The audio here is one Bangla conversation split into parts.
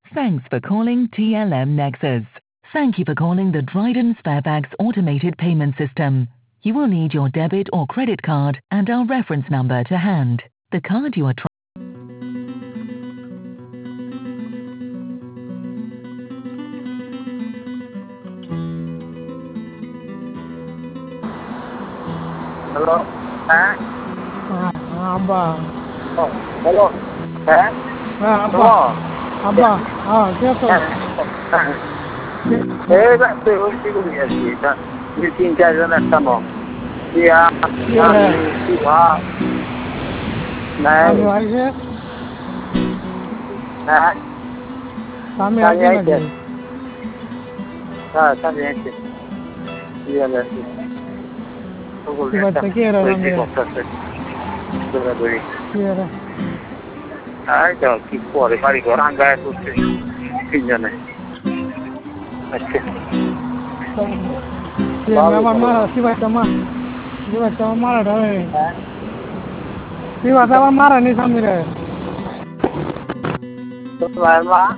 Thanks for calling TLM Nexus. Thank you for calling the Dryden Sparebags automated payment system. You will need your debit or credit card and our reference number to hand. The card you are trying. Hello. Abba. Oh, hello. Abba. Abba. Quieto. Estoy contigo mi asita. Mi finca ya no estamos. Ya, ya, Sami Này, aise? này, Sami sao aise nhảy নাকি? kìa? Sao nhảy kìa? Iya lah. Aku কি lihat বাচ্চা tak. কি এরা Berhenti সামনে? kok tak. Sudah beri. কি এরা? Ada kipor, kali orang gaya tu pinjam ni. Macam. কি আমার মারা কি বাচ্চা মা কি বাচ্চা আমার মারা ঢালে কি বাচ্চা আমার মারা নি সামনে রে Tuan mak,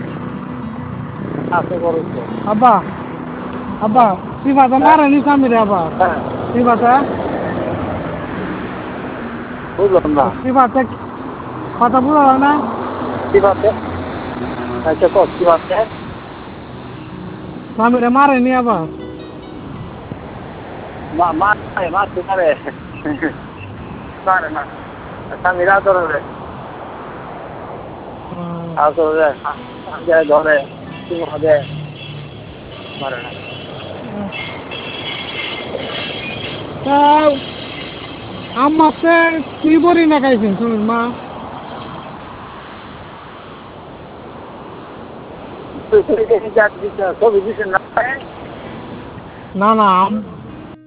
aku baru tu. আব্বা আব্বা কি বাচ্চা মারা নি সামনে রে আব্বা কি বাচ্চা Belum lah. কি বাচ্চা কথা বুঝলো না Sifatnya, macam kau sifatnya. সামনে রে মারে নি আব্বা Mak tu mana? Mana? Saya mila tu le. Aku le. Saya dah le. Semua ada. Mana? আমাকে কি বলি না খাইছেন শুনুন মা Tu jadi jadi kau bisa nak? না না